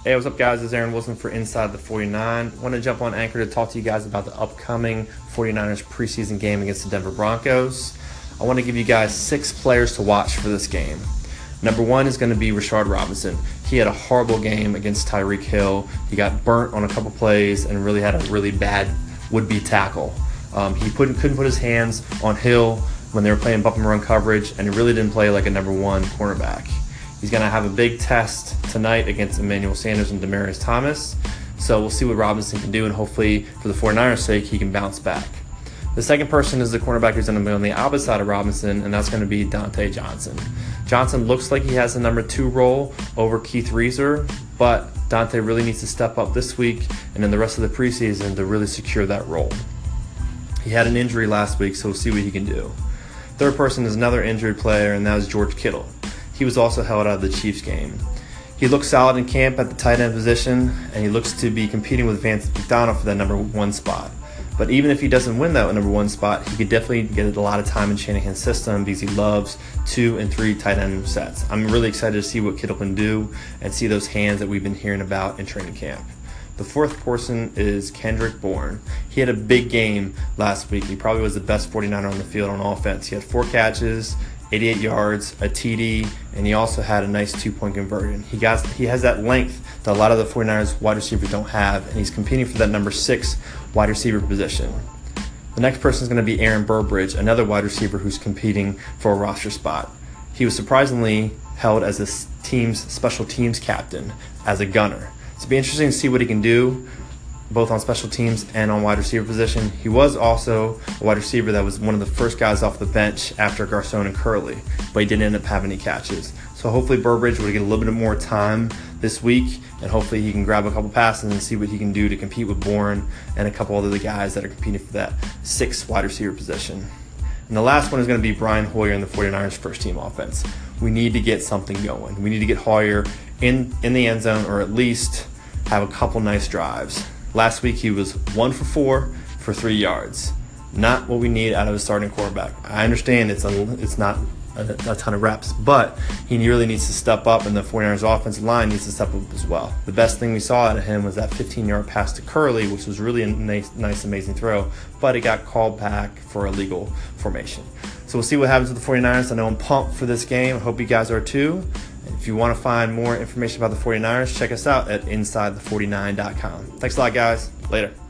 Hey, what's up guys? It's Aaron Wilson for Inside the 49. I want to jump on Anchor to talk to you guys about the upcoming 49ers preseason game against the Denver Broncos. I want to give you guys 6 players to watch for this game. Number 1 is going to be Rashard Robinson. He had a horrible game against Tyreek Hill. He got burnt on a couple plays and really had a really bad would-be tackle. He couldn't put his hands on Hill when they were playing bump and run coverage, and he really didn't play like a number 1 cornerback. He's going to have a big test tonight against Emmanuel Sanders and Demaryius Thomas. So we'll see what Robinson can do, and hopefully, for the 49ers' sake, he can bounce back. The second person is the cornerback who's going to be on the opposite side of Robinson, and that's going to be Dontae Johnson. Johnson looks like he has the number 2 role over Keith Reaser, but Dontae really needs to step up this week and in the rest of the preseason to really secure that role. He had an injury last week, so we'll see what he can do. Third person is another injured player, and that is George Kittle. He was also held out of the Chiefs game. He looks solid in camp at the tight end position, and he looks to be competing with Vance McDonald for that number 1 spot. But even if he doesn't win that number 1 spot, he could definitely get a lot of time in Shanahan's system because he loves 2 and 3 tight end sets. I'm really excited to see what Kittle can do and see those hands that we've been hearing about in training camp. The fourth person is Kendrick Bourne. He had a big game last week. He probably was the best 49er on the field on offense. He had 4 catches, 88 yards, a TD, and he also had a nice 2-point conversion. He has that length that a lot of the 49ers wide receivers don't have, and he's competing for that number 6 wide receiver position. The next person is going to be Aaron Burbridge, another wide receiver who's competing for a roster spot. He was surprisingly held as the team's special teams captain as a gunner. So it'll be interesting to see what he can do, both on special teams and on wide receiver position. He was also a wide receiver that was one of the first guys off the bench after Garcon and Curley, but he didn't end up having any catches. So hopefully Burbridge will get a little bit more time this week, and hopefully he can grab a couple passes and see what he can do to compete with Bourne and a couple other guys that are competing for that 6th wide receiver position. And the last one is going to be Brian Hoyer in the 49ers first team offense. We need to get something going. We need to get Hoyer in the end zone, or at least have a couple nice drives. Last week he was 1 for 4 for 3 yards. Not what we need out of a starting quarterback. I understand it's not a ton of reps, but he really needs to step up, and the 49ers offensive line needs to step up as well. The best thing we saw out of him was that 15-yard pass to Curley, which was really a nice, amazing throw, but it got called back for illegal formation. So we'll see what happens with the 49ers. I know I'm pumped for this game. I hope you guys are too. If you want to find more information about the 49ers, check us out at InsideThe49.com. Thanks a lot, guys. Later.